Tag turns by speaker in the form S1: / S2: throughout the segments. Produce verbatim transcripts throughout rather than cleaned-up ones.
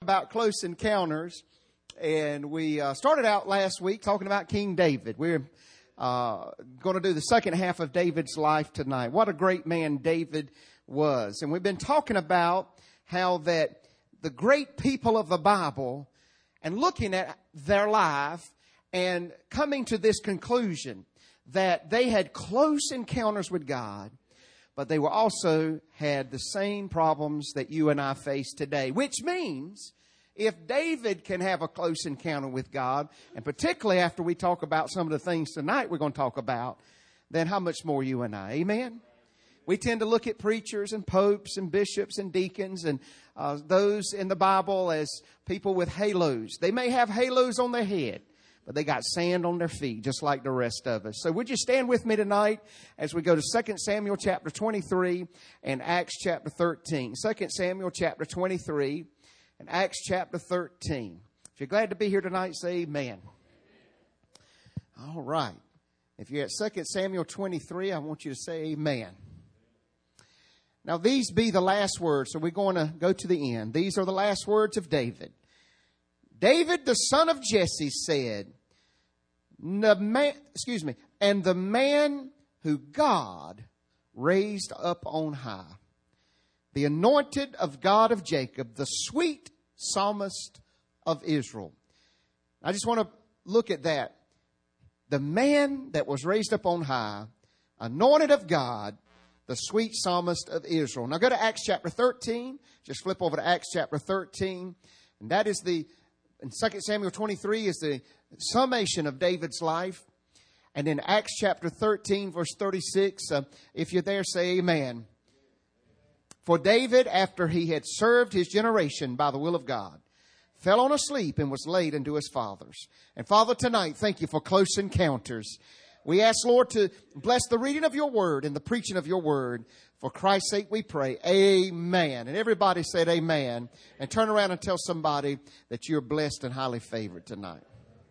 S1: about close encounters, and we uh, started out last week talking about King David. We're uh, going to do the second half of David's life tonight. What a great man David was. And we've been talking about how that the great people of the Bible, and looking at their life and coming to this conclusion that they had close encounters with God, but they were also had the same problems that you and I face today, which means if David can have a close encounter with God, and particularly after we talk about some of the things tonight we're going to talk about, then how much more you and I? Amen? We tend to look at preachers and popes and bishops and deacons and uh, those in the Bible as people with halos. They may have halos on their head, but they got sand on their feet, just like the rest of us. So would you stand with me tonight as we go to Second Samuel chapter twenty-three and Acts chapter thirteen. Second Samuel chapter twenty-three and Acts chapter thirteen. If you're glad to be here tonight, say amen. All right. If you're at Second Samuel twenty-three, I want you to say amen. Now, these be the last words, so we're going to go to the end. These are the last words of David. David, the son of Jesse, said, the man, excuse me, and the man who God raised up on high, the anointed of God of Jacob, the sweet psalmist of Israel. I just want to look at that. The man that was raised up on high, anointed of God, the sweet psalmist of Israel. Now go to Acts chapter thirteen. Just flip over to Acts chapter thirteen. And that is the, in Second Samuel twenty-three is the summation of David's life. And in Acts chapter thirteen, verse thirty-six, uh, if you're there, say amen. For David, after he had served his generation by the will of God, fell on a sleep and was laid unto his fathers. And Father, tonight, thank you for close encounters. We ask, Lord, to bless the reading of your word and the preaching of your word. For Christ's sake we pray. Amen. And everybody said amen. And turn around and tell somebody that you're blessed and highly favored tonight.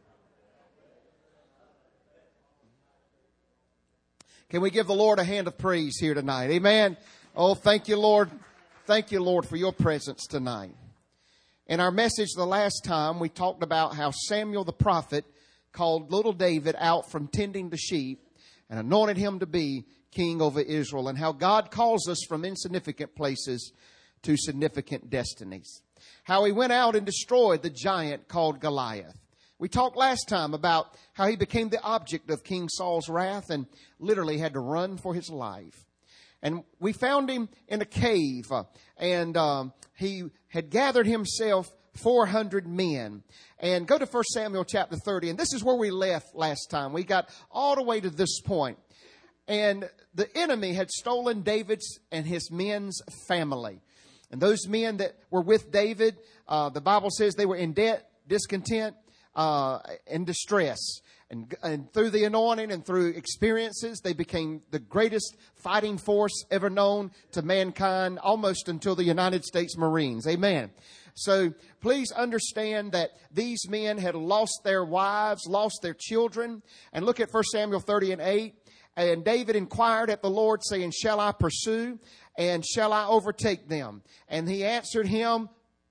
S1: Can we give the Lord a hand of praise here tonight? Amen. Oh, thank you, Lord. Thank you, Lord, for your presence tonight. In our message the last time, we talked about how Samuel the prophet called little David out from tending the sheep and anointed him to be king over Israel, and how God calls us from insignificant places to significant destinies. How he went out and destroyed the giant called Goliath. We talked last time about how he became the object of King Saul's wrath and literally had to run for his life. And we found him in a cave, uh, and um, he had gathered himself four hundred men. And go to First Samuel chapter thirty. And this is where we left last time. We got all the way to this point. And the enemy had stolen David's and his men's family. And those men that were with David, uh, the Bible says they were in debt, discontent, uh, and distress. And, and through the anointing and through experiences, they became the greatest fighting force ever known to mankind, almost until the United States Marines. Amen. So please understand that these men had lost their wives, lost their children. And look at First Samuel thirty and eight. And David inquired at the Lord, saying, shall I pursue and shall I overtake them? And he answered him,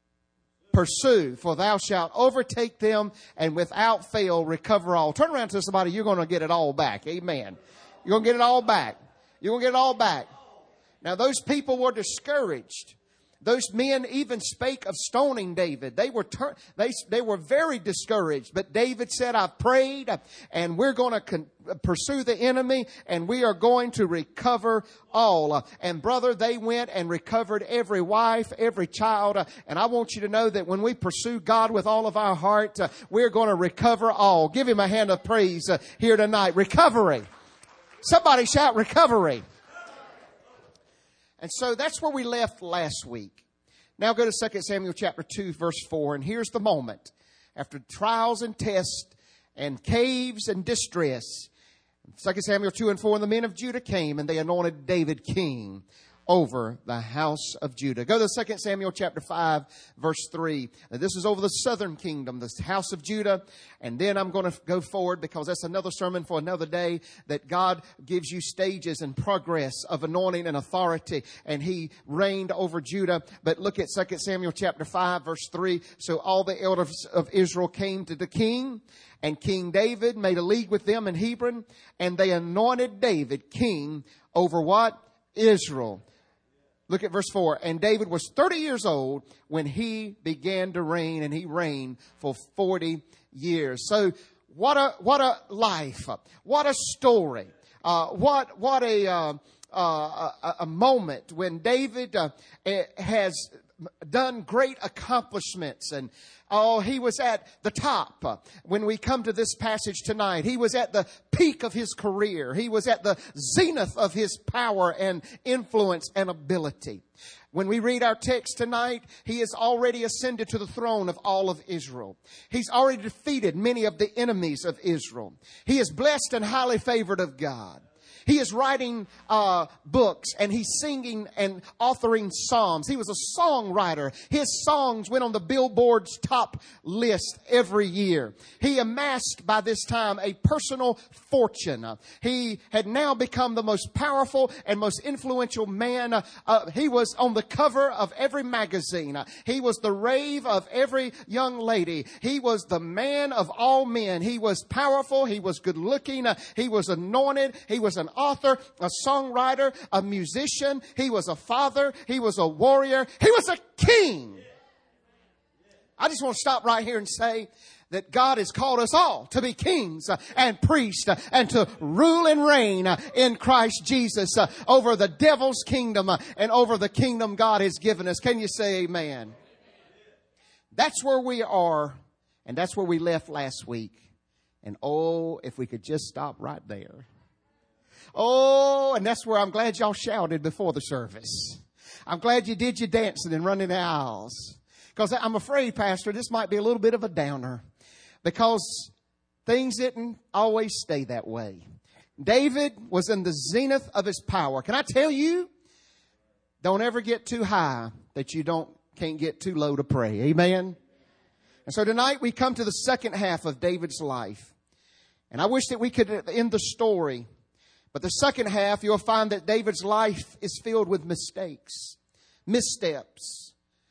S1: pursue, for thou shalt overtake them and without fail recover all. Turn around to somebody, you're going to get it all back. Amen. You're going to get it all back. You're going to get it all back. Now those people were discouraged. Those men even spake of stoning David. They were tur- they they were very discouraged. But David said, I've prayed, and we're going to con- pursue the enemy, and we are going to recover all. And brother, they went and recovered every wife, every child. And I want you to know that when we pursue God with all of our heart, we're going to recover all. Give him a hand of praise here tonight. Recovery. Somebody shout recovery. And so that's where we left last week. Now go to Second Samuel chapter two, verse four. And here's the moment. After trials and tests and caves and distress, Second Samuel two and four, and the men of Judah came, and they anointed David king over the house of Judah. Go to Second Samuel chapter five, verse three. Now, this is over the southern kingdom, the house of Judah. And then I'm going to go forward because that's another sermon for another day, that God gives you stages and progress of anointing and authority. And he reigned over Judah. But look at Second Samuel chapter five, verse three. So all the elders of Israel came to the king, and King David made a league with them in Hebron, and they anointed David king over what? Israel. Look at verse four. And David was thirty years old when he began to reign, and he reigned for forty years. So what a, what a life. What a story. Uh, what, what a, uh, uh, a, a moment when David uh, has done great accomplishments. And oh, he was at the top. When we come to this passage tonight, he was at the peak of his career. He was at the zenith of his power and influence and ability. When we read our text tonight, he has already ascended to the throne of all of Israel. He's already defeated many of the enemies of Israel. He is blessed and highly favored of God. He is writing uh, books, and he's singing and authoring psalms. He was a songwriter. His songs went on the Billboard's top list every year. He amassed by this time a personal fortune. Uh, he had now become the most powerful and most influential man. Uh, uh, he was on the cover of every magazine. Uh, he was the rave of every young lady. He was the man of all men. He was powerful. He was good looking. Uh, he was anointed. He was an author, a songwriter, a musician. He was a father. He was a warrior. He was a king. I just want to stop right here and say that God has called us all to be kings and priests and to rule and reign in Christ Jesus over the devil's kingdom and over the kingdom God has given us. Can you say amen? That's where we are, and that's where we left last week. And oh, if we could just stop right there. Oh, and that's where I'm glad y'all shouted before the service. I'm glad you did your dancing and running the aisles. Because I'm afraid, Pastor, this might be a little bit of a downer. Because things didn't always stay that way. David was in the zenith of his power. Can I tell you? Don't ever get too high that you don't can't get too low to pray. Amen? And so tonight we come to the second half of David's life. And I wish that we could end the story. But the second half, you'll find that David's life is filled with mistakes, missteps,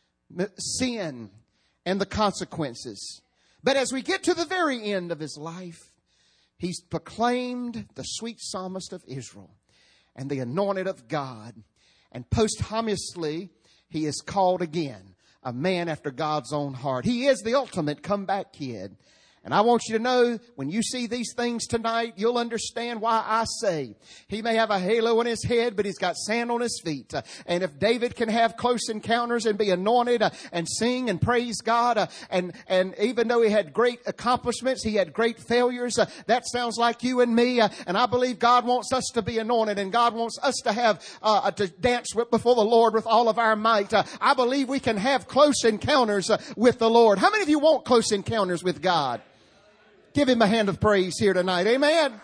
S1: sin, and the consequences. But as we get to the very end of his life, he's proclaimed the sweet psalmist of Israel and the anointed of God. And posthumously, he is called again a man after God's own heart. He is the ultimate comeback kid. And I want you to know, when you see these things tonight, you'll understand why I say he may have a halo on his head, but he's got sand on his feet. Uh, and if David can have close encounters and be anointed uh, and sing and praise God, uh, and, and even though he had great accomplishments, he had great failures, uh, that sounds like you and me. Uh, and I believe God wants us to be anointed, and God wants us to have, uh, to dance with, before the Lord with all of our might. Uh, I believe we can have close encounters uh, with the Lord. How many of you want close encounters with God? Give him a hand of praise here tonight. Amen.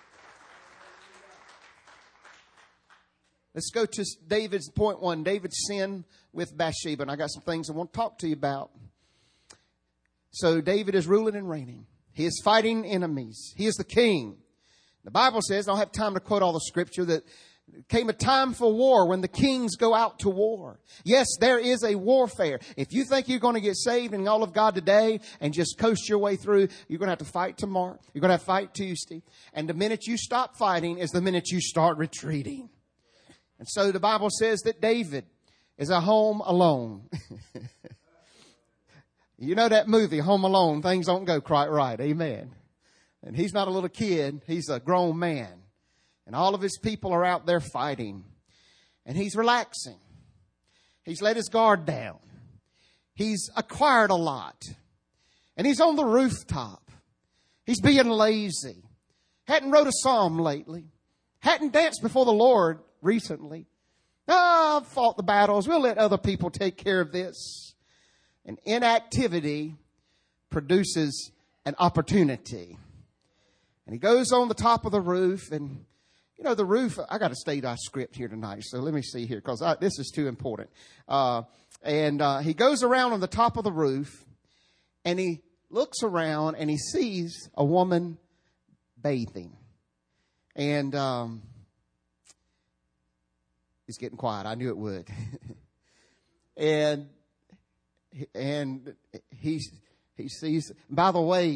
S1: Let's go to David's point one. David's sin with Bathsheba. And I got some things I want to talk to you about. So David is ruling and reigning. He is fighting enemies. He is the king. The Bible says, I don't have time to quote all the scripture, that came a time for war when the kings go out to war. Yes, there is a warfare. If you think you're going to get saved in all of God today and just coast your way through, you're going to have to fight tomorrow. You're going to have to fight Tuesday. And the minute you stop fighting is the minute you start retreating. And so the Bible says that David is at home alone. You know that movie, Home Alone, things don't go quite right. Amen. And he's not a little kid. He's a grown man. And all of his people are out there fighting. And he's relaxing. He's let his guard down. He's acquired a lot. And he's on the rooftop. He's being lazy. Hadn't wrote a psalm lately. Hadn't danced before the Lord recently. Oh, I've fought the battles. We'll let other people take care of this. And inactivity produces an opportunity. And he goes on the top of the roof, and You know, the roof, I got to state our script here tonight. So let me see here, because this is too important. Uh, and uh, he goes around on the top of the roof, and he looks around, and he sees a woman bathing. And um, it's getting quiet. I knew it would. and and he he sees. By the way,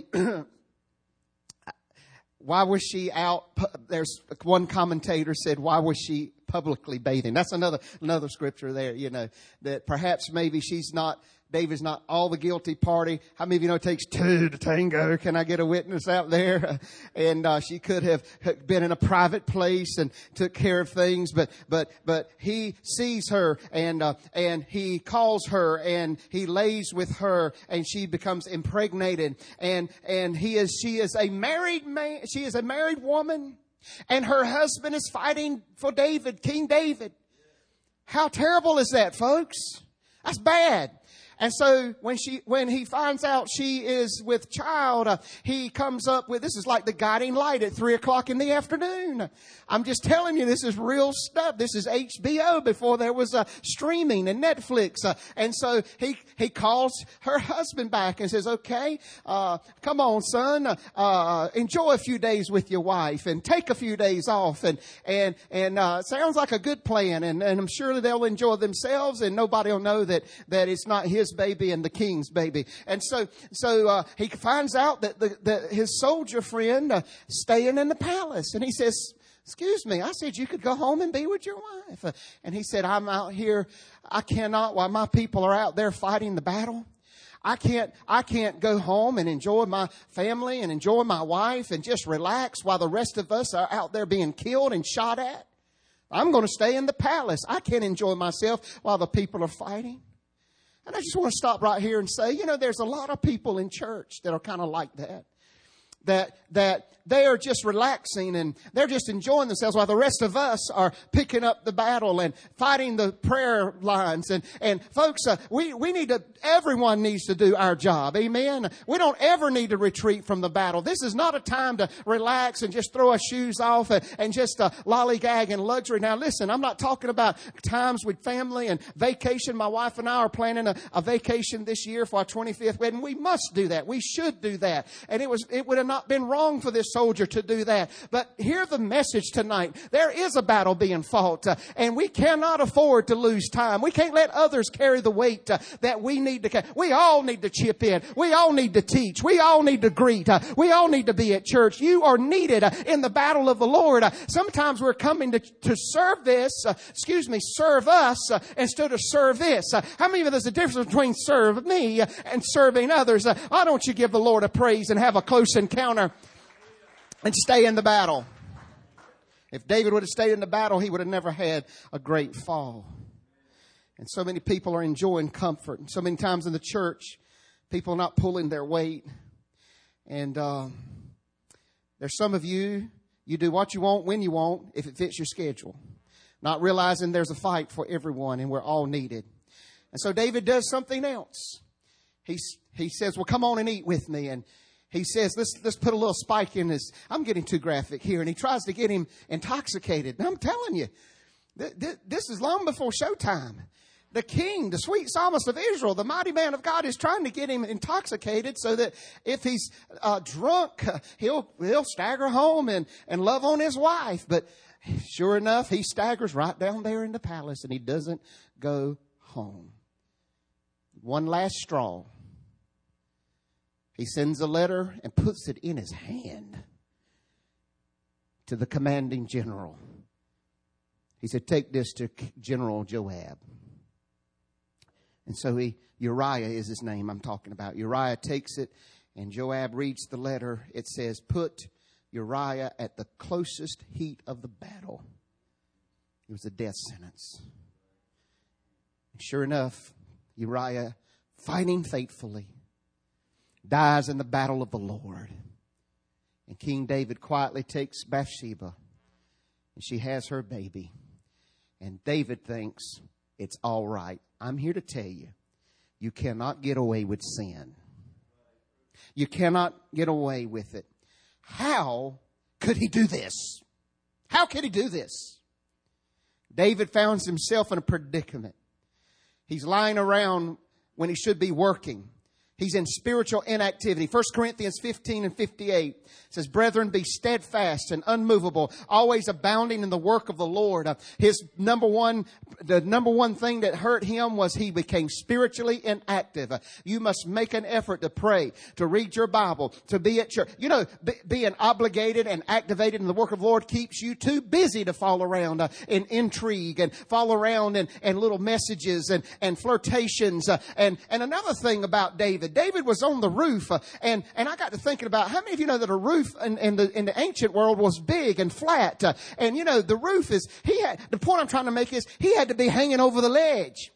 S1: why was she out? There's one commentator said, why was she publicly bathing? That's another another scripture there. You know, that perhaps maybe she's not. David's not all the guilty party. How many of you know it takes two to tango? Can I get a witness out there? And uh, she could have been in a private place and took care of things, but but but he sees her and uh, and he calls her and he lays with her and she becomes impregnated and and he is she is a married man. She is a married woman, and her husband is fighting for David, King David. How terrible is that, folks? That's bad. And so when she, when he finds out she is with child, uh, he comes up with, this is like the guiding light at three o'clock in the afternoon. I'm just telling you, this is real stuff. This is H B O before there was uh, streaming and Netflix. Uh, and so he, he calls her husband back and says, okay, uh, come on, son, uh, uh, enjoy a few days with your wife and take a few days off. And, and, and, uh, sounds like a good plan. And, and I'm sure they'll enjoy themselves and nobody will know that, that it's not his baby and the king's baby. And so, so, uh, he finds out that the, that his soldier friend, uh, staying in the palace. And he says, excuse me, I said you could go home and be with your wife. Uh, and he said, I'm out here. I cannot, while my people are out there fighting the battle. I can't, I can't go home and enjoy my family and enjoy my wife and just relax while the rest of us are out there being killed and shot at. I'm going to stay in the palace. I can't enjoy myself while the people are fighting. And I just want to stop right here and say, you know, there's a lot of people in church that are kind of like that. That, that they are just relaxing and they're just enjoying themselves while the rest of us are picking up the battle and fighting the prayer lines. And, and folks, uh, we, we need to, everyone needs to do our job. Amen. We don't ever need to retreat from the battle. This is not a time to relax and just throw our shoes off and, and just uh, lollygag in luxury. Now listen, I'm not talking about times with family and vacation. My wife and I are planning a, a vacation this year for our twenty-fifth wedding. We must do that. We should do that. And it was, it would have not been wrong for this soldier to do that. But hear the message tonight. There is a battle being fought, uh, and we cannot afford to lose time. We can't let others carry the weight uh, that we need to carry. We all need to chip in. We all need to teach. We all need to greet. Uh, we all need to be at church. You are needed uh, in the battle of the Lord. Uh, sometimes we're coming to, to serve this, uh, excuse me, serve us uh, instead of serve this. Uh, how many of you, there's a difference between serve me uh, and serving others? Uh, why don't you give the Lord a praise and have a close encounter and stay in the battle? If David would have stayed in the battle, he would have never had a great fall. And so many people are enjoying comfort. And so many times in the church, people are not pulling their weight. And uh, there's some of you, you do what you want when you want if it fits your schedule. Not realizing there's a fight for everyone and we're all needed. And so David does something else. He's, he says, well, come on and eat with me. And he says, let's, let's put a little spike in this. I'm getting too graphic here. And he tries to get him intoxicated. And I'm telling you, th- th- this is long before showtime. The king, the sweet psalmist of Israel, the mighty man of God, is trying to get him intoxicated so that if he's uh, drunk, uh, he'll, he'll stagger home and, and love on his wife. But sure enough, he staggers right down there in the palace and he doesn't go home. One last straw. He sends a letter and puts it in his hand to the commanding general. He said, take this to General Joab. And so he, Uriah is his name I'm talking about. Uriah takes it and Joab reads the letter. It says, put Uriah at the closest heat of the battle. It was a death sentence. And sure enough, Uriah, fighting faithfully, dies in the battle of the Lord. And King David quietly takes Bathsheba and she has her baby. And David thinks it's all right. I'm here to tell you, you cannot get away with sin. You cannot get away with it. How could he do this? How could he do this? David found himself in a predicament. He's lying around when he should be working. He's in spiritual inactivity. First Corinthians fifteen and fifty-eight says, brethren, be steadfast and unmovable, always abounding in the work of the Lord. Uh, his number one, the number one thing that hurt him was he became spiritually inactive. Uh, you must make an effort to pray, to read your Bible, to be at church. You know, be, being obligated and activated in the work of the Lord keeps you too busy to fall around uh, in intrigue and fall around in, in little messages and, and flirtations. Uh, and, and another thing about David, David was on the roof, uh, and, and I got to thinking about how many of you know that a roof in, in the in the ancient world was big and flat, uh, and you know the roof is he had the point I'm trying to make is he had to be hanging over the ledge.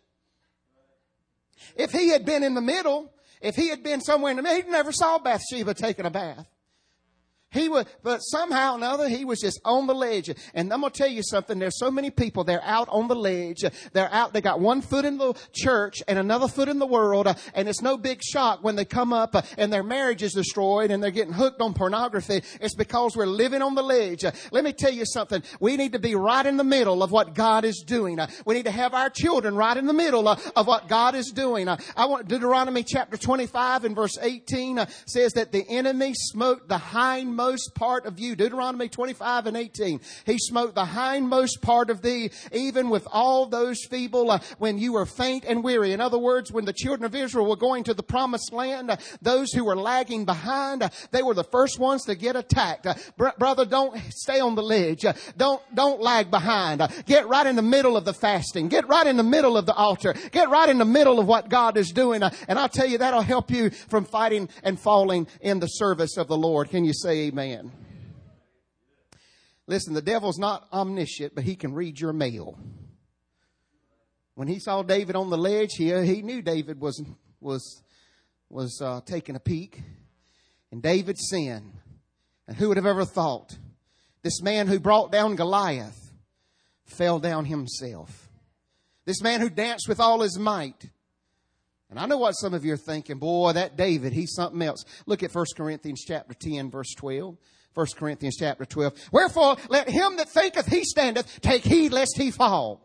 S1: If he had been in the middle, if he had been somewhere in the middle, he never saw Bathsheba taking a bath. He was, but somehow or another, he was just on the ledge. And I'm going to tell you something. There's so many people, they're out on the ledge. They're out, they got one foot in the church and another foot in the world. And it's no big shock when they come up and their marriage is destroyed and they're getting hooked on pornography. It's because we're living on the ledge. Let me tell you something. We need to be right in the middle of what God is doing. We need to have our children right in the middle of what God is doing. I want Deuteronomy chapter twenty-five and verse eighteen says that the enemy smote the hindmost Most part of you. Deuteronomy twenty-five and eighteen. He smote the hindmost part of thee, even with all those feeble, uh, when you were faint and weary. In other words, when the children of Israel were going to the promised land, uh, those who were lagging behind, uh, they were the first ones to get attacked. Uh, br- brother, don't stay on the ledge. Uh, don't, don't lag behind. Uh, get right in the middle of the fasting. Get right in the middle of the altar. Get right in the middle of what God is doing. Uh, and I'll tell you, that'll help you from fighting and falling in the service of the Lord. Can you say amen? Listen, the devil's not omniscient, but he can read your mail. When he saw David on the ledge, he, he knew David was was was uh, taking a peek. And David sinned. And who would have ever thought this man who brought down Goliath fell down himself? This man who danced with all his might. And I know what some of you are thinking, boy, that David, he's something else. Look at First Corinthians chapter ten, verse twelve. First Corinthians chapter twelve. Wherefore, let him that thinketh he standeth take heed lest he fall.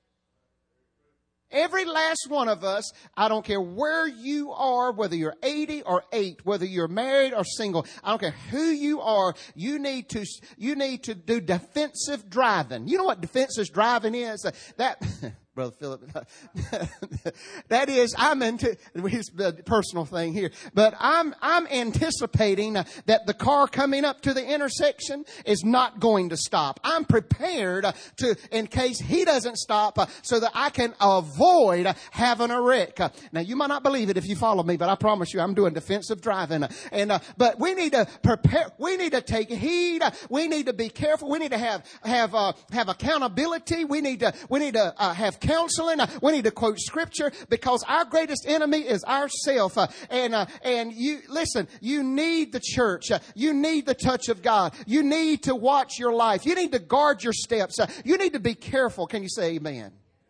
S1: Every last one of us, I don't care where you are, whether you're eighty or eight, whether you're married or single, I don't care who you are, you need to, you need to do defensive driving. You know what defensive driving is? That, Brother Philip, that is, I'm into his personal thing here, but I'm, I'm anticipating that the car coming up to the intersection is not going to stop. I'm prepared to, in case he doesn't stop, so that I can avoid having a wreck. Now, you might not believe it if you follow me, but I promise you I'm doing defensive driving. And, uh, but we need to prepare, we need to take heed. We need to be careful. We need to have, have, uh, have accountability. We need to, we need to, uh, have counseling. Uh, we need to quote scripture because our greatest enemy is ourself. Uh, and, uh, and you, listen, you need the church. Uh, you need the touch of God. You need to watch your life. You need to guard your steps. Uh, you need to be careful. Can you say amen?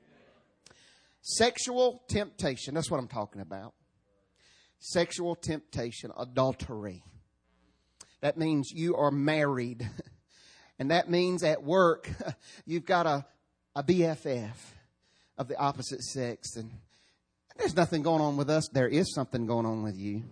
S1: Sexual temptation. That's what I'm talking about. Sexual temptation, adultery. That means you are married. And that means at work, you've got a, a B F F of the opposite sex. And there's nothing going on with us. There is something going on with you.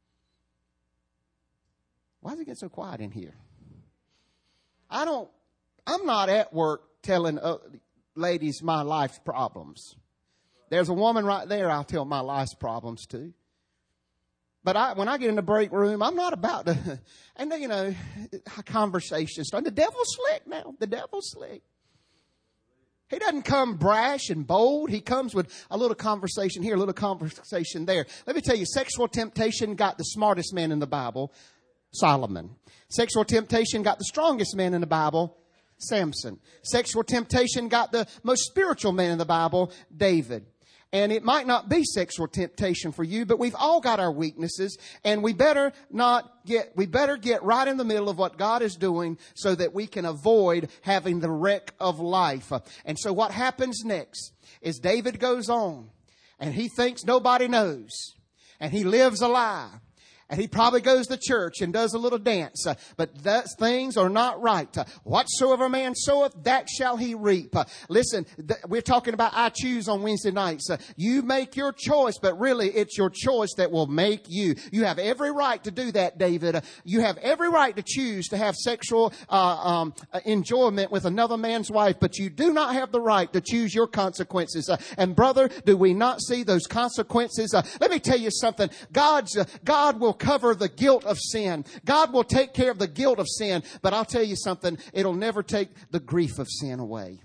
S1: Why does it get so quiet in here? I don't, I'm not at work telling uh, ladies my life's problems. There's a woman right there I'll tell my life's problems to. But I, when I get in the break room, I'm not about to, and you know, conversations. The devil's slick now. The devil's slick. He doesn't come brash and bold. He comes with a little conversation here, a little conversation there. Let me tell you, sexual temptation got the smartest man in the Bible, Solomon. Sexual temptation got the strongest man in the Bible, Samson. Sexual temptation got the most spiritual man in the Bible, David. And it might not be sexual temptation for you, but we've all got our weaknesses, and we better not get, we better get right in the middle of what God is doing so that we can avoid having the wreck of life. And so what happens next is David goes on and he thinks nobody knows, and he lives a lie. And he probably goes to church and does a little dance. Uh, but those things are not right. Uh, whatsoever man soweth, that shall he reap. Uh, listen, th- we're talking about I choose on Wednesday nights. Uh, you make your choice, but really it's your choice that will make you. You have every right to do that, David. Uh, you have every right to choose to have sexual uh, um, uh, enjoyment with another man's wife, but you do not have the right to choose your consequences. Uh, and brother, do we not see those consequences? Uh, let me tell you something. God's, uh, God will cover the guilt of sin. God will take care of the guilt of sin. But I'll tell you something, it'll never take the grief of sin away.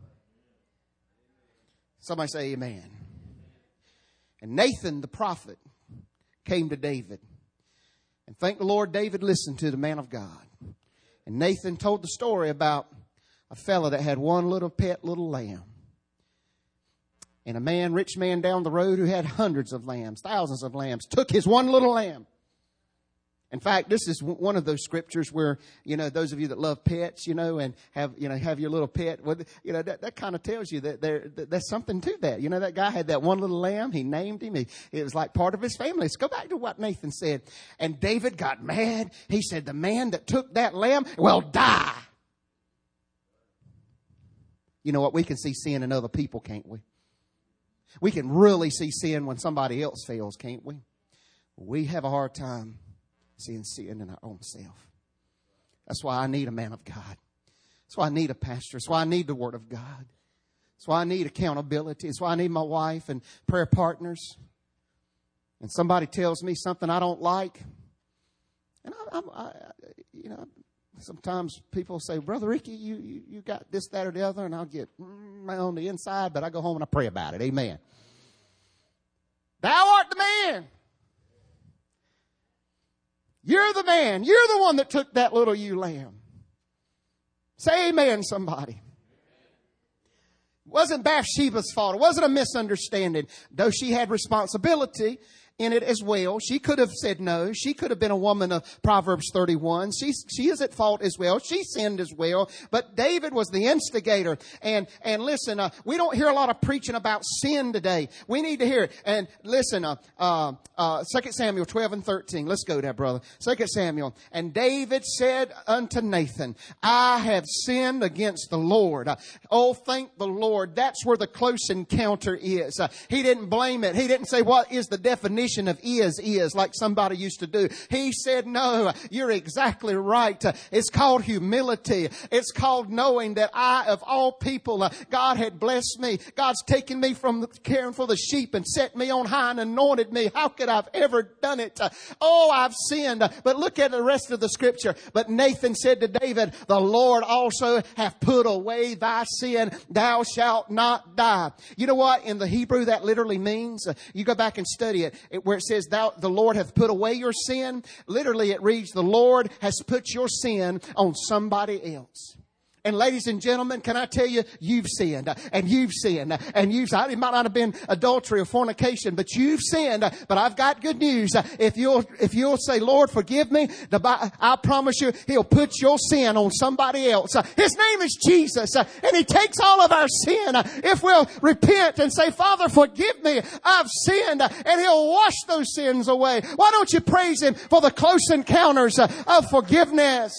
S1: Somebody say amen. And Nathan the prophet came to David. And thank the Lord, David listened to the man of God. And Nathan told the story about a fella that had one little pet little lamb. And a man, rich man down the road who had hundreds of lambs, thousands of lambs, took his one little lamb. In fact, this is one of those scriptures where, you know, those of you that love pets, you know, and have, you know, have your little pet, well, you know, that, that kind of tells you that there, that there's something to that. You know, that guy had that one little lamb. He named him. He, it was like part of his family. Let's go back to what Nathan said. And David got mad. He said, the man that took that lamb will die. You know what? We can see sin in other people, can't we? We can really see sin when somebody else fails, can't we? We have a hard time seeing sin in our own self. That's why I need a man of God. That's why I need a pastor. That's why I need the Word of God. That's why I need accountability. That's why I need my wife and prayer partners. And somebody tells me something I don't like, and I, I, I you know, sometimes people say, Brother Ricky, you, you you got this, that, or the other, and I'll get mm, on the inside, but I go home and I pray about it. Amen. Thou art the man. You're the man. You're the one that took that little ewe lamb. Say amen, somebody. It wasn't Bathsheba's fault. It wasn't a misunderstanding. Though she had responsibility in it as well. She could have said no. She could have been a woman of Proverbs thirty-one. She, she is at fault as well. She sinned as well. But David was the instigator. And, and listen, uh, we don't hear a lot of preaching about sin today. We need to hear it. And listen, uh, uh, uh, Second Samuel twelve and thirteen. Let's go there, brother. Second Samuel. And David said unto Nathan, I have sinned against the Lord. Uh, oh, thank the Lord. That's where the close encounter is. Uh, he didn't blame it. He didn't say, what is the definition of is, is, like somebody used to do. He said, no, you're exactly right. It's called humility. It's called knowing that I, of all people, uh, God had blessed me. God's taken me from the, caring for the sheep and set me on high and anointed me. How could I have ever done it? Uh, oh, I've sinned. But look at the rest of the scripture. But Nathan said to David, the Lord also hath put away thy sin. Thou shalt not die. You know what? In the Hebrew, that literally means, uh, you go back and study it. It, where it says, thou, the Lord hath put away your sin. Literally, it reads, the Lord has put your sin on somebody else. And ladies and gentlemen, can I tell you, you've sinned, and you've sinned, and you've sinned. It might not have been adultery or fornication, but you've sinned. But I've got good news. If you'll, if you'll say, Lord, forgive me, I promise you, He'll put your sin on somebody else. His name is Jesus, and He takes all of our sin. If we'll repent and say, Father, forgive me, I've sinned, and He'll wash those sins away. Why don't you praise Him for the close encounters of forgiveness?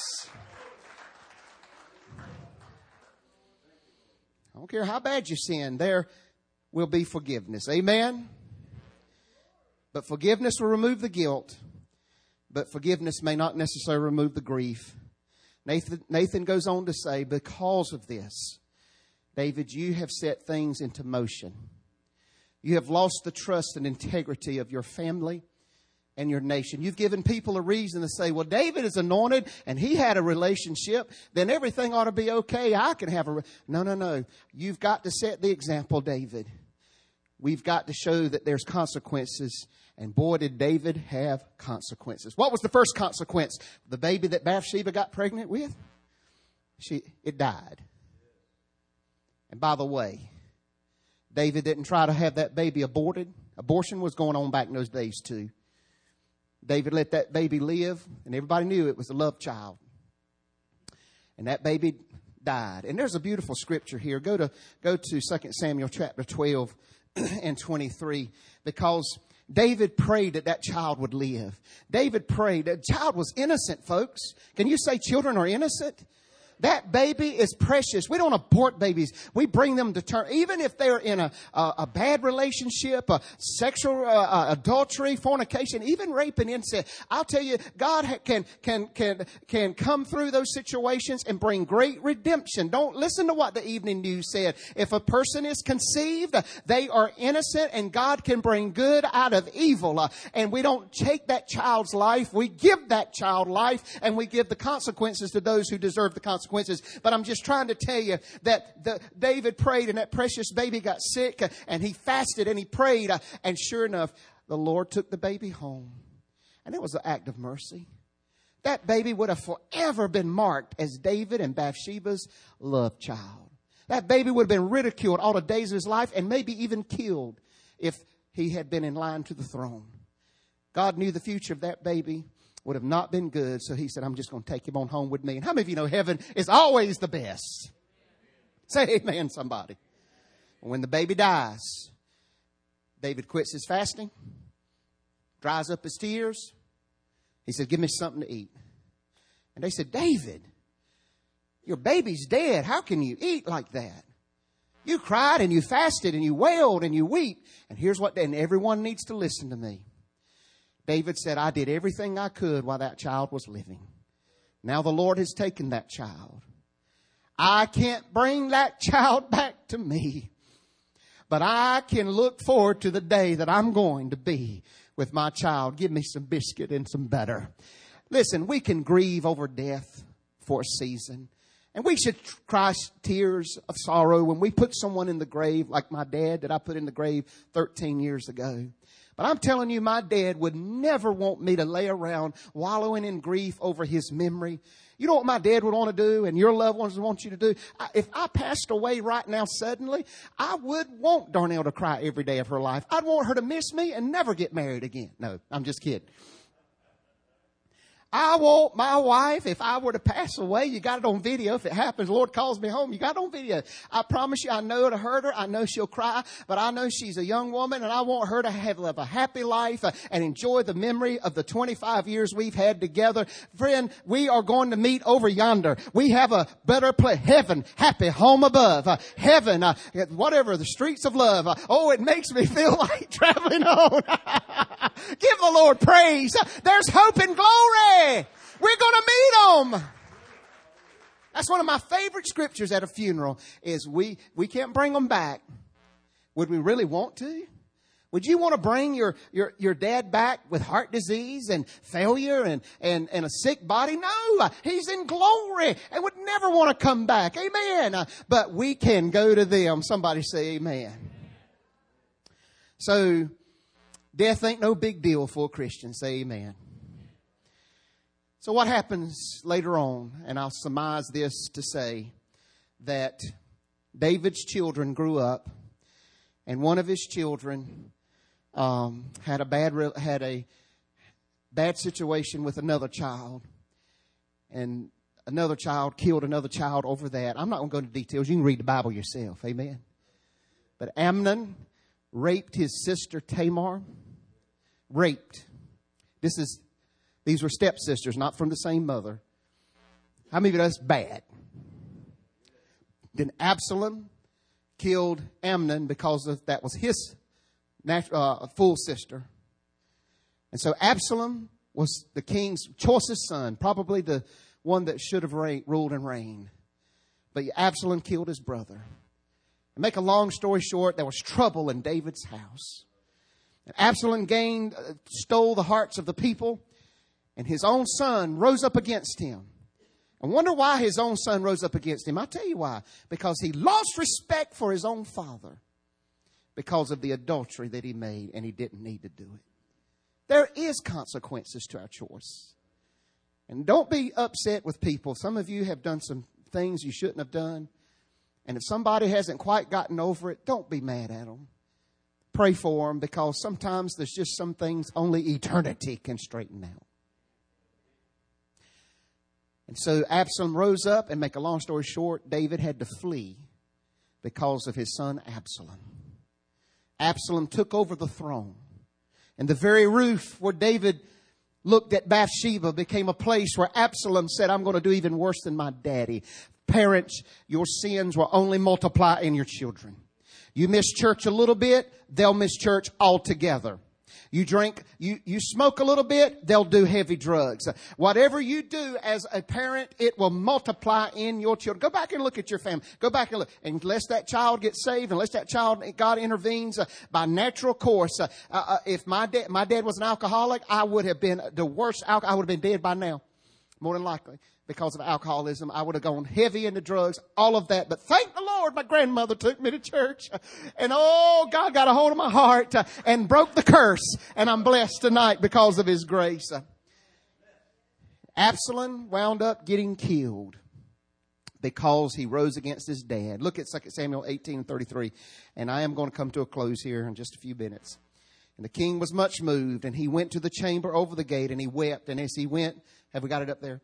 S1: I don't care how bad you sin, there will be forgiveness. Amen? But forgiveness will remove the guilt. But forgiveness may not necessarily remove the grief. Nathan, Nathan goes on to say, because of this, David, you have set things into motion. You have lost the trust and integrity of your family and your nation. You've given people a reason to say, well, David is anointed and he had a relationship, then everything ought to be okay. I can have a... Re-. No, no, no. You've got to set the example, David. We've got to show that there's consequences. And boy, did David have consequences. What was the first consequence? The baby that Bathsheba got pregnant with? She, it died. And by the way, David didn't try to have that baby aborted. Abortion was going on back in those days too. David let that baby live, and everybody knew it was a love child. And that baby died. And there's a beautiful scripture here. Go to go to Second Samuel chapter twelve and twenty-three, because David prayed that that child would live. David prayed. That child was innocent, folks. Can you say children are innocent? That baby is precious. We don't abort babies. We bring them to term. Even if they're in a, a, a bad relationship, a sexual uh, uh, adultery, fornication, even rape and incest. I'll tell you, God ha- can can can can come through those situations and bring great redemption. Don't listen to what the evening news said. If a person is conceived, they are innocent, and God can bring good out of evil. Uh, and we don't take that child's life. We give that child life, and we give the consequences to those who deserve the consequences. But I'm just trying to tell you that the, David prayed, and that precious baby got sick, uh, and he fasted and he prayed. Uh, and sure enough, the Lord took the baby home. And it was an act of mercy. That baby would have forever been marked as David and Bathsheba's love child. That baby would have been ridiculed all the days of his life, and maybe even killed if he had been in line to the throne. God knew the future of that baby would have not been good. So he said, I'm just going to take him on home with me. And how many of you know heaven is always the best? Say amen, somebody. When the baby dies, David quits his fasting, dries up his tears. He said, give me something to eat. And they said, David, your baby's dead. How can you eat like that? You cried and you fasted and you wailed and you weep. And here's what, and everyone needs to listen to me. David said, I did everything I could while that child was living. Now the Lord has taken that child. I can't bring that child back to me. But I can look forward to the day that I'm going to be with my child. Give me some biscuit and some butter. Listen, we can grieve over death for a season. And we should cry tears of sorrow when we put someone in the grave, like my dad that I put in the grave thirteen years ago. But I'm telling you, my dad would never want me to lay around wallowing in grief over his memory. You know what my dad would want to do, and your loved ones would want you to do? I, if I passed away right now suddenly, I would want Darnell to cry every day of her life. I'd want her to miss me and never get married again. No, I'm just kidding. I want my wife, if I were to pass away, you got it on video. If it happens, the Lord calls me home, you got it on video. I promise you, I know it'll hurt her. I know she'll cry, but I know she's a young woman, and I want her to have live a happy life uh, and enjoy the memory of the twenty-five years we've had together. Friend, we are going to meet over yonder. We have a better place. Heaven, happy, home above. Uh, heaven, uh, whatever, the streets of love. Uh, oh, it makes me feel like traveling on. Give the Lord praise. Uh, there's hope and glory. We're going to meet them. That's one of my favorite scriptures at a funeral is we, we can't bring them back. Would we really want to? Would you want to bring your, your, your dad back with heart disease and failure and, and, and a sick body? No, he's in glory and would never want to come back. Amen. But we can go to them. Somebody say amen. So death ain't no big deal for a Christian. Say amen. So what happens later on, and I'll surmise this to say that David's children grew up, and one of his children um, had a bad had a bad situation with another child, and another child killed another child over that. I'm not going to go into details. You can read the Bible yourself. Amen. But Amnon raped his sister Tamar. Raped. This is. These were stepsisters, not from the same mother. How many of you know that's bad? Then Absalom killed Amnon because of, that was his natural, uh, full sister. And so Absalom was the king's choicest son, probably the one that should have reigned, ruled and reigned. But Absalom killed his brother. And make a long story short, there was trouble in David's house. And Absalom gained, uh, stole the hearts of the people. And his own son rose up against him. I wonder why his own son rose up against him. I'll tell you why. Because he lost respect for his own father because of the adultery that he made, and he didn't need to do it. There is consequences to our choice. And don't be upset with people. Some of you have done some things you shouldn't have done. And if somebody hasn't quite gotten over it, don't be mad at them. Pray for them, because sometimes there's just some things only eternity can straighten out. And so Absalom rose up, and make a long story short, David had to flee because of his son Absalom. Absalom took over the throne. And the very roof where David looked at Bathsheba became a place where Absalom said, I'm going to do even worse than my daddy. Parents, your sins will only multiply in your children. You miss church a little bit, they'll miss church altogether. You drink, you, you smoke a little bit, they'll do heavy drugs. Whatever you do as a parent, it will multiply in your children. Go back and look at your family. Go back and look. Unless that child gets saved, unless that child, God intervenes uh, by natural course. Uh, uh, if my dad, my dad was an alcoholic, I would have been the worst alcoholic. I would have been dead by now. More than likely. Because of alcoholism, I would have gone heavy into drugs, all of that. But thank the Lord, my grandmother took me to church. And oh, God got a hold of my heart uh, and broke the curse. And I'm blessed tonight because of His grace. Uh, Absalom wound up getting killed because he rose against his dad. Look at Second Samuel eighteen and thirty-three. And I am going to come to a close here in just a few minutes. And the king was much moved, and he went to the chamber over the gate, and he wept. And as he went, have we got it up there?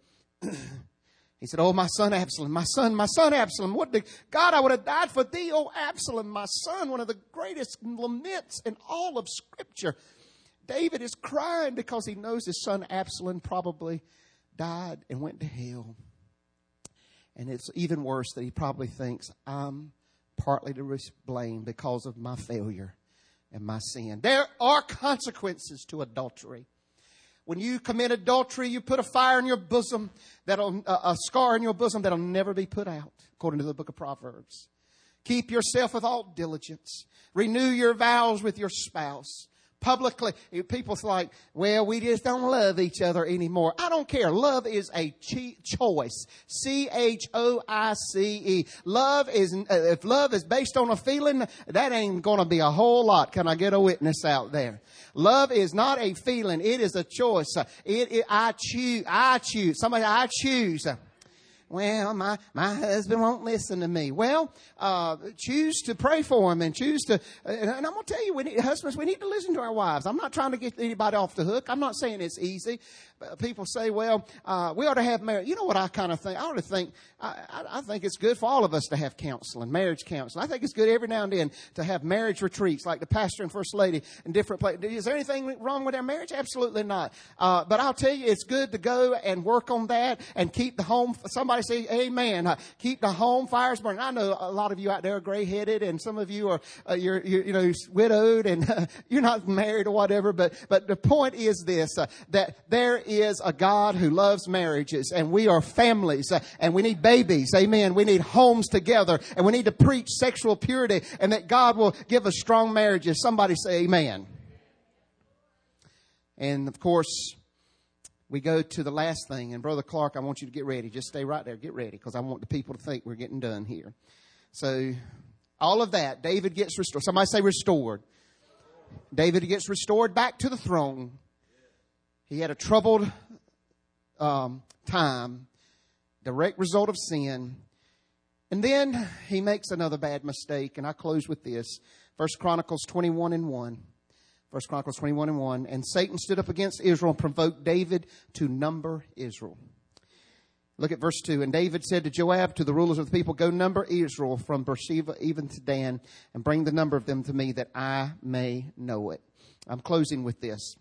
S1: He said, oh, my son Absalom, my son, my son Absalom, what did, God, I would have died for thee, oh Absalom, my son, one of the greatest laments in all of Scripture. David is crying because he knows his son Absalom probably died and went to hell. And it's even worse that he probably thinks, I'm partly to blame because of my failure and my sin. There are consequences to adultery. When you commit adultery, you put a fire in your bosom, that'll uh, a scar in your bosom that'll never be put out, according to the book of Proverbs. Keep yourself with all diligence. Renew your vows with your spouse. Publicly, people like, well, we just don't love each other anymore. I don't care. Love is a choice. C H O I C E. Love is, if love is based on a feeling, that ain't going to be a whole lot. Can I get a witness out there? Love is not a feeling. It is a choice. It, it I choose. I choose. Somebody, I choose. Well, my, my husband won't listen to me. Well, uh, choose to pray for him and choose to, and I'm going to tell you, we need, husbands, we need to listen to our wives. I'm not trying to get anybody off the hook. I'm not saying it's easy. People say, well, uh, we ought to have marriage. You know what I kind of think? I ought to think, I, I, I think it's good for all of us to have counseling, marriage counseling. I think it's good every now and then to have marriage retreats like the pastor and first lady in different places. Is there anything wrong with our marriage? Absolutely not. Uh, but I'll tell you, it's good to go and work on that and keep the home. Somebody say amen. Uh, keep the home fires burning. I know a lot of you out there are gray-headed and some of you are, uh, you're, you're, you know, widowed and uh, you're not married or whatever. But, but the point is this, uh, that there is a God who loves marriages, and we are families, uh, and we need babies. Amen. We need homes together, and we need to preach sexual purity, and that God will give us strong marriages. Somebody say amen. And of course, we go to the last thing. And Brother Clark, I want you to get ready. Just stay right there. Get ready, because I want the people to think we're getting done here. So all of that, David gets restored. Somebody say restored. David gets restored back to the throne. He had a troubled um, time, direct result of sin. And then he makes another bad mistake. And I close with this. First Chronicles twenty-one and one. First Chronicles twenty-one and one. And Satan stood up against Israel and provoked David to number Israel. Look at verse two. And David said to Joab, to the rulers of the people, go number Israel from Beersheba even to Dan, and bring the number of them to me that I may know it. I'm closing with this.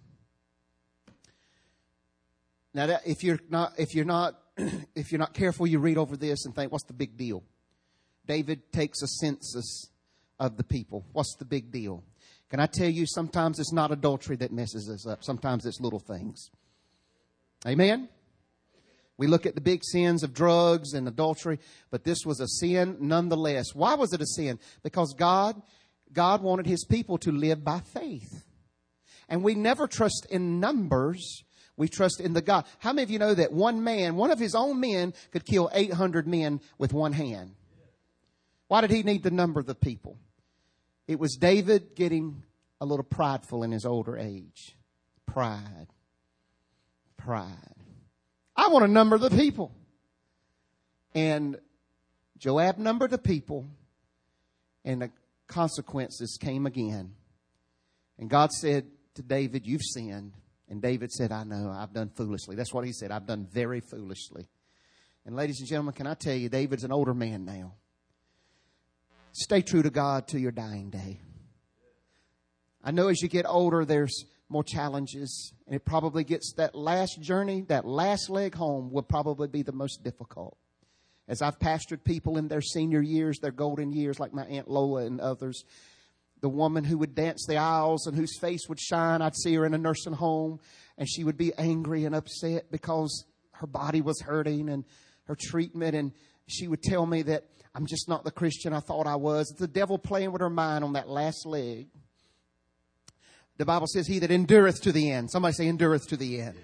S1: Now, that, if you're not, if you're not, if you're not careful, you read over this and think, what's the big deal? David takes a census of the people. What's the big deal? Can I tell you, sometimes it's not adultery that messes us up. Sometimes it's little things. Amen? We look at the big sins of drugs and adultery, but this was a sin nonetheless. Why was it a sin? Because God, God wanted His people to live by faith. And we never trust in numbers. We trust in the God. How many of you know that one man, one of his own men, could kill eight hundred men with one hand? Why did he need to number the people? It was David getting a little prideful in his older age. Pride. Pride. I want to number the people. And Joab numbered the people, and the consequences came again. And God said to David, you've sinned. And David said, I know, I've done foolishly. That's what he said. I've done very foolishly. And ladies and gentlemen, can I tell you, David's an older man now. Stay true to God to your dying day. I know as you get older, there's more challenges. And it probably gets that last journey, that last leg home will probably be the most difficult. As I've pastored people in their senior years, their golden years, like my Aunt Lola and others, the woman who would dance the aisles and whose face would shine, I'd see her in a nursing home, and she would be angry and upset because her body was hurting and her treatment. And she would tell me that I'm just not the Christian I thought I was. It's the devil playing with her mind on that last leg. The Bible says, he that endureth to the end. Somebody say, endureth to the end.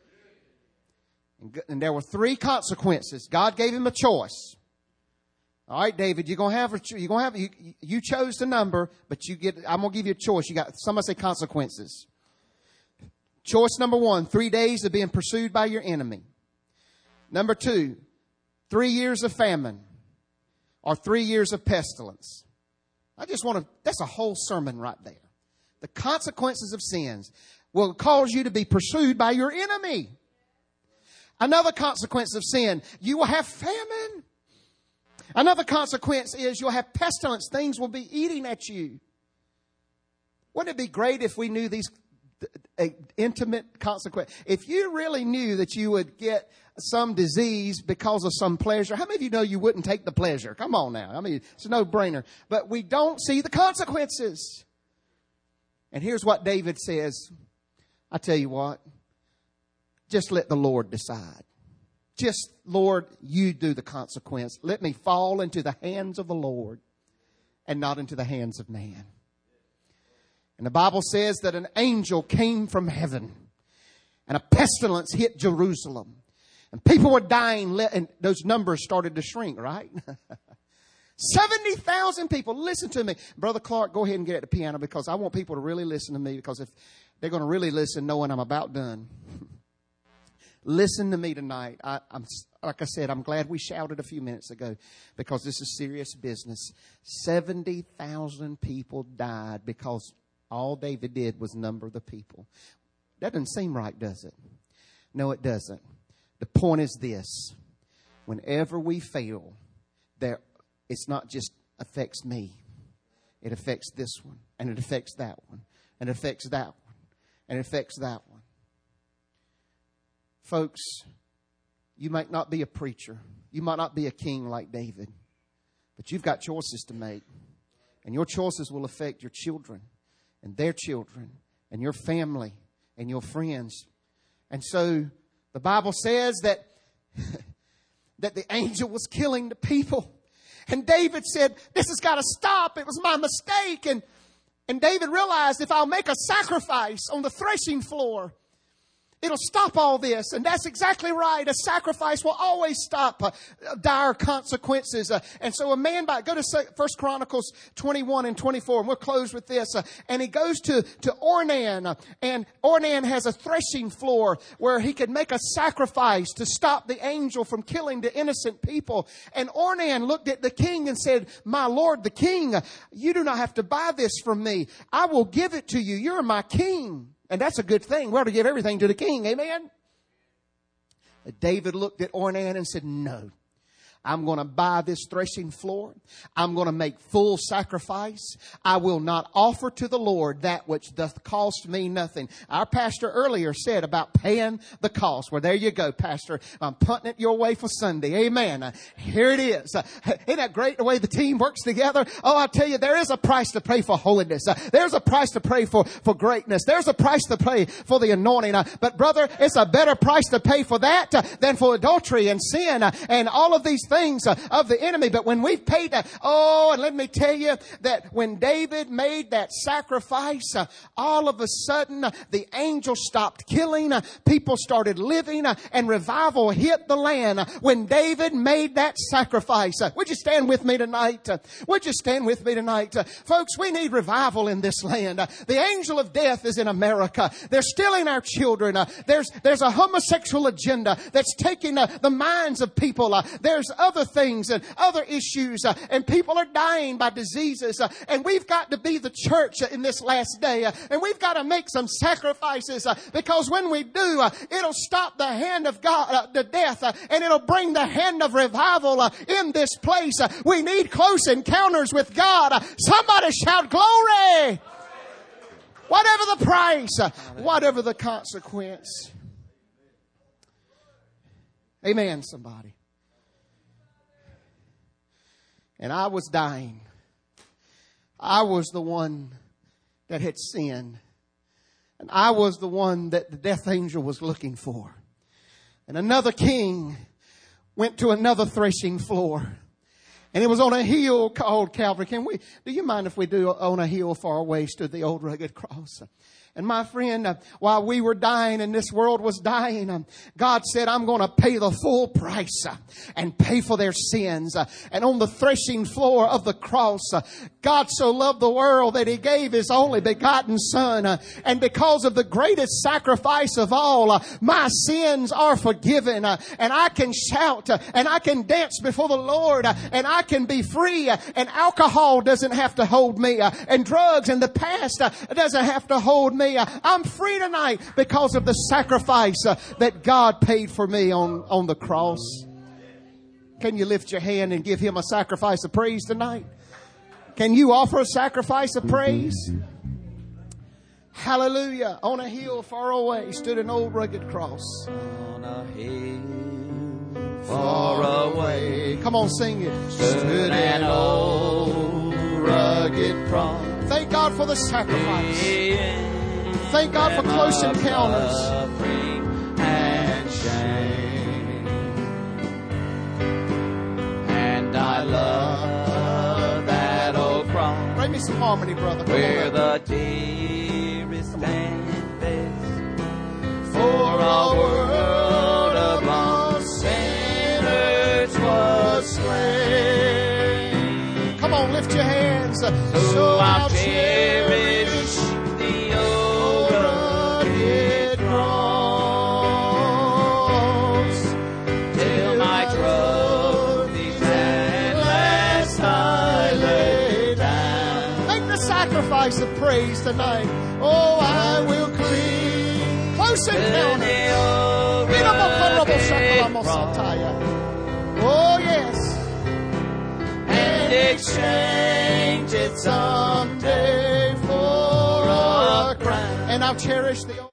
S1: And there were three consequences. God gave him a choice. All right, David, you're gonna have a, you're gonna have you, you chose the number, but you get. I'm gonna give you a choice. You got somebody say consequences. Choice number one: three days of being pursued by your enemy. Number two: three years of famine, or three years of pestilence. I just want to. That's a whole sermon right there. The consequences of sins will cause you to be pursued by your enemy. Another consequence of sin, you will have famine. Another consequence is you'll have pestilence. Things will be eating at you. Wouldn't it be great if we knew these uh, intimate consequences? If you really knew that you would get some disease because of some pleasure, how many of you know you wouldn't take the pleasure? Come on now. I mean, it's a no-brainer. But we don't see the consequences. And here's what David says. I tell you what. Just let the Lord decide. Just, Lord, you do the consequence. Let me fall into the hands of the Lord and not into the hands of man. And the Bible says that an angel came from heaven and a pestilence hit Jerusalem. And people were dying, and those numbers started to shrink, right? seventy thousand people. Listen to me. Brother Clark, go ahead and get at the piano, because I want people to really listen to me, because if they're going to really listen, knowing I'm about done. Listen to me tonight. I, I'm, like I said, I'm glad we shouted a few minutes ago, because this is serious business. seventy thousand people died because all David did was number the people. That doesn't seem right, does it? No, it doesn't. The point is this. Whenever we fail, there, it's not just affects me. It affects this one, and it affects that one, and it affects that one, and it affects that one. Folks, you might not be a preacher. You might not be a king like David. But you've got choices to make. And your choices will affect your children and their children and your family and your friends. And so the Bible says that, that the angel was killing the people. And David said, this has got to stop. It was my mistake. And, and David realized, if I'll make a sacrifice on the threshing floor, it'll stop all this. And that's exactly right. A sacrifice will always stop uh, dire consequences. Uh, and so a man, by go to First Chronicles twenty-one and twenty-four, and we'll close with this. Uh, and he goes to, to Ornan, uh, and Ornan has a threshing floor where he could make a sacrifice to stop the angel from killing the innocent people. And Ornan looked at the king and said, my lord, the king, you do not have to buy this from me. I will give it to you. You're my king. And that's a good thing. We're to give everything to the king. Amen? David looked at Ornan and said, no. I'm going to buy this threshing floor. I'm going to make full sacrifice. I will not offer to the Lord that which doth cost me nothing. Our pastor earlier said about paying the cost. Well, there you go, Pastor. I'm punting it your way for Sunday. Amen. Uh, here it is. Uh, isn't that great the way the team works together? Oh, I tell you, there is a price to pay for holiness. Uh, there's a price to pay for, for greatness. There's a price to pay for the anointing. Uh, but brother, it's a better price to pay for that uh, than for adultery and sin uh, and all of these things. Things uh, of the enemy. But when we've paid that, oh, and let me tell you that when David made that sacrifice, uh, all of a sudden uh, the angel stopped killing, uh, people started living, uh, and revival hit the land. Uh, when David made that sacrifice, uh, would you stand with me tonight? Uh, would you stand with me tonight? Uh, folks, we need revival in this land. Uh, the angel of death is in America. They're stealing our children. Uh, there's there's a homosexual agenda that's taking uh, the minds of people. Uh, there's other things and other issues, uh, and people are dying by diseases, uh, and we've got to be the church uh, in this last day, uh, and we've got to make some sacrifices, uh, because when we do, uh, it'll stop the hand of God, uh, the death, uh, and it'll bring the hand of revival uh, in this place. Uh, we need close encounters with God. Uh, somebody shout glory! Whatever the price, whatever the consequence. Amen, somebody. And I was dying. I was the one that had sinned. And I was the one that the death angel was looking for. And another king went to another threshing floor. And it was on a hill called Calvary. Can we, do you mind if we do on a hill far away stood the old rugged cross? And my friend, uh, while we were dying and this world was dying, um, God said, I'm going to pay the full price uh, and pay for their sins. Uh, and on the threshing floor of the cross, uh, God so loved the world that He gave His only begotten Son. Uh, and because of the greatest sacrifice of all, uh, my sins are forgiven. Uh, and I can shout uh, and I can dance before the Lord uh, and I can be free. Uh, and alcohol doesn't have to hold me. Uh, and drugs and the past uh, doesn't have to hold me. I'm free tonight because of the sacrifice uh, that God paid for me on, on the cross. Can you lift your hand and give Him a sacrifice of praise tonight? Can you offer a sacrifice of praise? Hallelujah. On a hill far away stood an old rugged cross.
S2: On a hill far away.
S1: Come on, sing it.
S2: Stood an old rugged cross.
S1: Thank God for the sacrifice. Thank God for close encounters.
S2: And shame. And I love that old cross.
S1: Bring me some harmony, brother. Come
S2: where
S1: on
S2: the dearest and best for a world of lost sinners was slain.
S1: Come on, lift your hands.
S2: So,
S1: so
S2: I'll cherish
S1: of praise tonight. Oh, I will cling. Close encounters. Oh, yes.
S2: And exchange it someday for a crown.
S1: And I'll cherish the